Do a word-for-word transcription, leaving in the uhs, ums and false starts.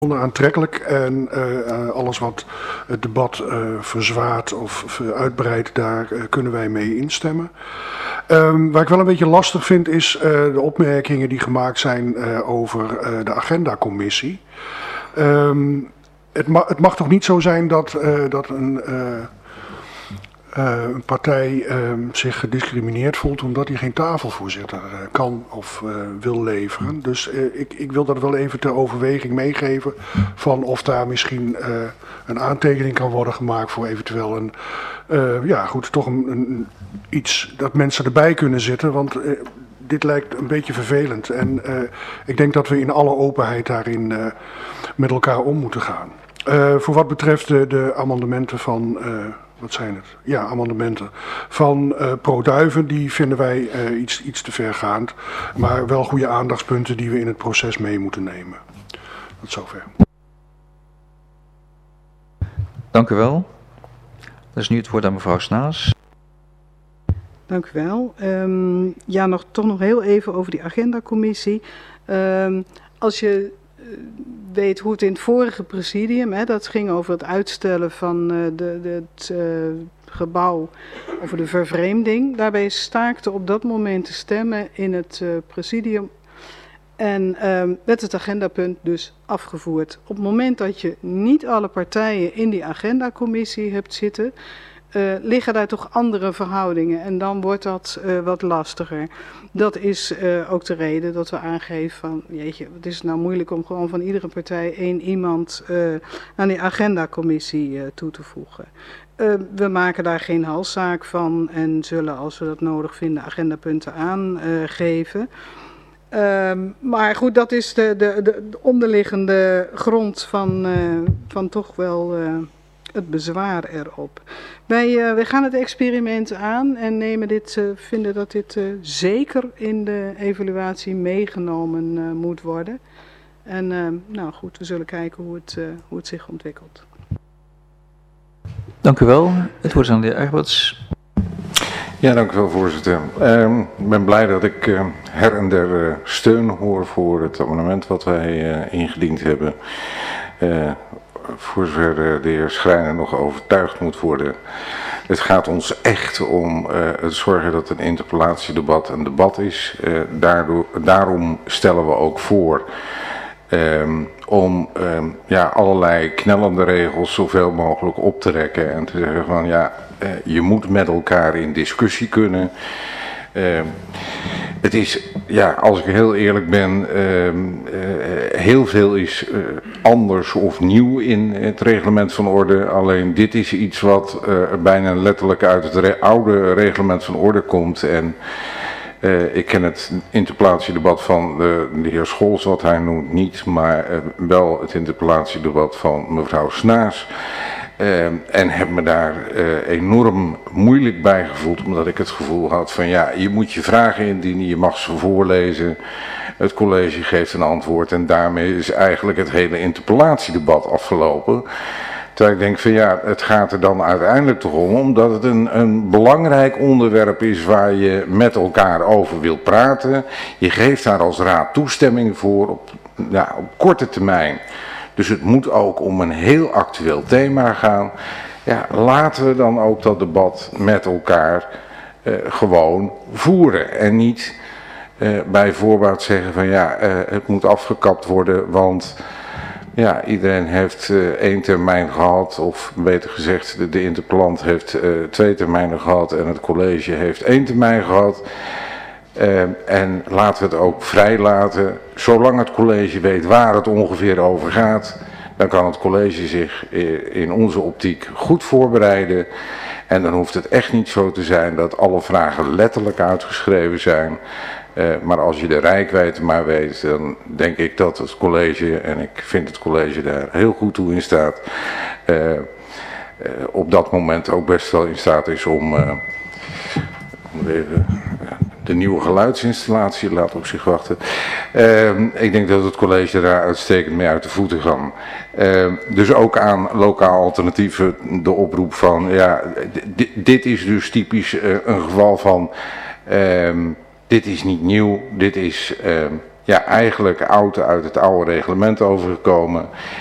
aantrekkelijk en uh, alles wat het debat uh, verzwaart of uitbreidt, daar uh, kunnen wij mee instemmen. Um, waar ik wel een beetje lastig vind is uh, de opmerkingen die gemaakt zijn uh, over uh, de agendacommissie. Um, het, ma het mag toch niet zo zijn dat, uh, dat een, uh, uh, een partij uh, zich gediscrimineerd voelt omdat hij geen tafelvoorzitter uh, kan of uh, wil leveren. Dus uh, ik, ik wil dat wel even ter overweging meegeven van of daar misschien uh, een aantekening kan worden gemaakt voor eventueel een, uh, ja goed, toch een, een, iets dat mensen erbij kunnen zitten, want uh, dit lijkt een beetje vervelend en uh, ik denk dat we in alle openheid daarin uh, met elkaar om moeten gaan. Uh, voor wat betreft de, de amendementen van, uh, wat zijn het? Ja, amendementen van uh, Pro-Duiven, die vinden wij uh, iets, iets te vergaand, maar wel goede aandachtspunten die we in het proces mee moeten nemen. Tot zover. Dank u wel. Dat is nu het woord aan mevrouw Snaas. Dank u wel. Um, ja, nog, toch nog heel even over die agendacommissie. Um, als je uh, weet hoe het in het vorige presidium, hè, dat ging over het uitstellen van uh, de, de, het uh, gebouw, over de vervreemding. Daarbij staakte op dat moment de stemmen in het uh, presidium en um, werd het agendapunt dus afgevoerd. Op het moment dat je niet alle partijen in die agendacommissie hebt zitten, Uh, liggen daar toch andere verhoudingen en dan wordt dat uh, wat lastiger. Dat is uh, ook de reden dat we aangeven van, jeetje, het is nou moeilijk om gewoon van iedere partij één iemand uh, aan die agendacommissie uh, toe te voegen. Uh, we maken daar geen halszaak van en zullen, als we dat nodig vinden, agendapunten aangeven. Uh, um, maar goed, dat is de, de, de onderliggende grond van, uh, van toch wel Uh, het bezwaar erop. Wij, uh, wij gaan het experiment aan en nemen dit, uh, vinden dat dit uh, zeker in de evaluatie meegenomen uh, moet worden. En uh, nou goed, we zullen kijken hoe het, uh, hoe het zich ontwikkelt. Dank u wel. Het woord is aan de heer Egberts. Ja, dank u wel, voorzitter. Uh, ik ben blij dat ik uh, her en der uh, steun hoor voor het amendement wat wij uh, ingediend hebben. Uh, Voor zover de heer Schrijner nog overtuigd moet worden. Het gaat ons echt om uh, het zorgen dat een interpellatiedebat een debat is. Uh, daardoor, daarom stellen we ook voor um, om um, ja, allerlei knellende regels zoveel mogelijk op te rekken. En te zeggen van ja, uh, je moet met elkaar in discussie kunnen. Uh, het is, ja, als ik heel eerlijk ben, uh, uh, heel veel is uh, anders of nieuw in het reglement van orde. Alleen dit is iets wat uh, bijna letterlijk uit het re oude reglement van orde komt. En uh, ik ken het interpellatiedebat van de, de heer Scholz, wat hij noemt, niet, maar uh, wel het interpellatiedebat van mevrouw Snaas. Uh, en heb me daar uh, enorm moeilijk bij gevoeld, omdat ik het gevoel had van ja, je moet je vragen indienen, je mag ze voorlezen, het college geeft een antwoord en daarmee is eigenlijk het hele interpellatiedebat afgelopen. Terwijl ik denk van ja, het gaat er dan uiteindelijk toch om, omdat het een, een belangrijk onderwerp is waar je met elkaar over wilt praten. Je geeft daar als raad toestemming voor op, ja, op korte termijn. Dus het moet ook om een heel actueel thema gaan. Ja, laten we dan ook dat debat met elkaar uh, gewoon voeren. En niet uh, bij voorbaat zeggen van ja, uh, het moet afgekapt worden, want ja, iedereen heeft uh, één termijn gehad. Of beter gezegd, de, de interpellant heeft uh, twee termijnen gehad en het college heeft één termijn gehad. Uh, en laten we het ook vrij laten. Zolang het college weet waar het ongeveer over gaat, dan kan het college zich in onze optiek goed voorbereiden. En dan hoeft het echt niet zo te zijn dat alle vragen letterlijk uitgeschreven zijn. Uh, maar als je de reikwijdte maar weet, dan denk ik dat het college, en ik vind het college daar heel goed toe in staat, uh, uh, op dat moment ook best wel in staat is om, uh, om even, uh, de nieuwe geluidsinstallatie laat op zich wachten. Uh, ik denk dat het college daar uitstekend mee uit de voeten kan. Uh, dus ook aan lokaal alternatieven de oproep van, ja, dit is dus typisch uh, een geval van, uh, dit is niet nieuw, dit is uh, ja, eigenlijk oud uit het oude reglement overgekomen.